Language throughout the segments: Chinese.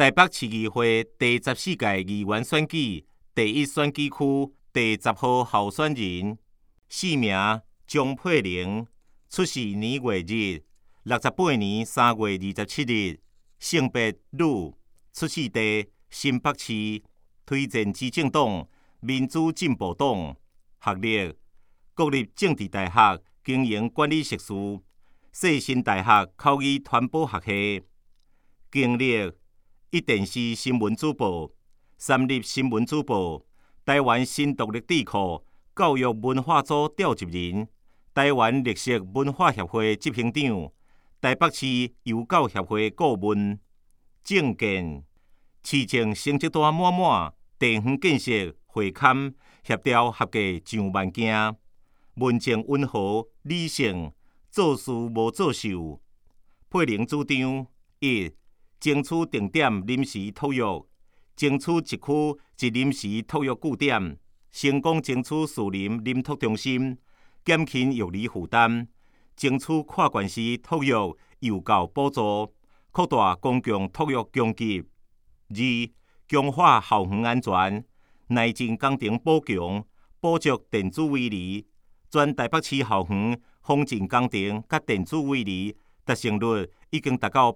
台北市议会第14届议员选举第1选举区第10号候选人，姓名钟佩玲，出世年月日68年3月27日，性别女，出世地新北市，推荐执政党民主进步党，学历国立政治大学经营管理硕士，世新大学口语传播学系，经历一电视新闻主播、三立新闻主播、台湾新独立智库教育文化组召集人、台湾历史文化协会执行长、台北市邮教协会顾问，政见市政成绩单满满，地方建设会勘协调合格上万件，文静温和理性，做事无作秀。佩玲主张一。争取定点临时托育，争取一区一临时托育据点，成功争取树林临托中心，减轻育儿负担，争取跨县市托育幼教补助，扩大公共托育供给。二、强化校园安全，内政工程补强，补足电子围篱，全台北市校园防震工程甲电子围篱达成率已经达到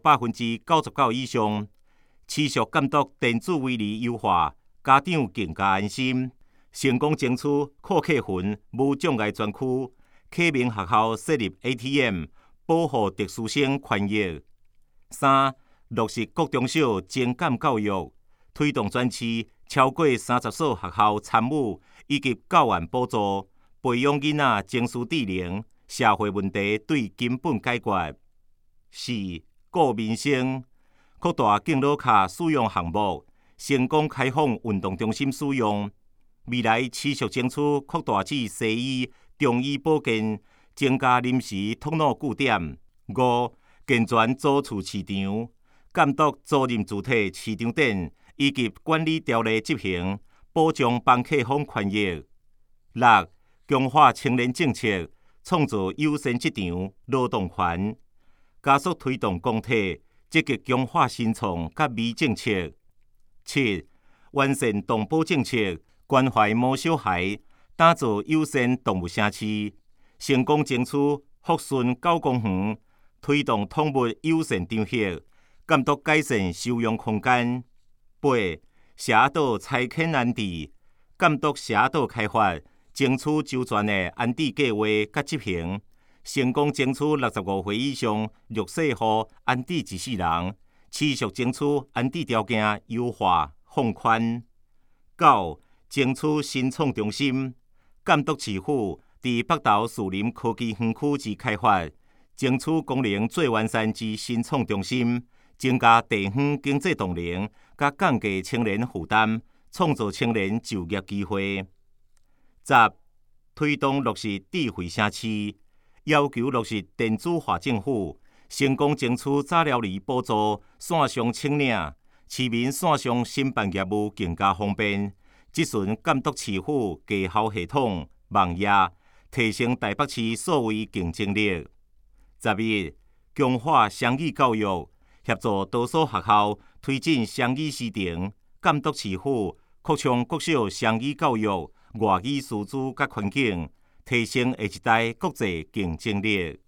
99%以上，持续监督电子围篱优化，家长更加安心。成功争取库克群无障碍专区，启明学校设立 ATM， 保护特殊生权益。三、落实国中小情感教育，推动全市超过30所学校参与以及教案补助，培养囡仔情绪智能，社会问题对根本解决。四、顾民生，扩大敬老卡使用项目，成功开放运动中心使用。未来持续争取扩大至西医、中医保健，增加临时托老据点。五、健全租厝市场，监督租賃主体市场等以及管理条例执行，保障房客方权益。六、强化青年政策，创造优先职场劳动权。加速推动公体，积极强化新创甲微政策。七、完善动保政策，关怀毛小孩，打造友善动物城市，成功争取福顺9公园，推动动物友善场域，监督改善收容空间。八、社岛拆迁安置，监督社岛开发，争取周全的安置计划甲执行。成功争取65岁以上弱势户安置一世人，持续争取安置条件优化放宽。九、争取新创中心，监督市府伫北投树林科技园区之开发，争取功能最完善之新创中心，增加地方经济动能，甲降低青年负担，创造青年就业机会。十、推动落实智慧城市。要求落实电子化政府，成功争取早疗儿补助线上请领，市民线上申办业务更加方便。即阵监督市府绩效系统网页，提升台北市数位竞争力。11、强化双语教育，协助多所学校推进双语师程，监督市府扩充国小双语教育外语师资甲环境。提升下一代国际竞争力。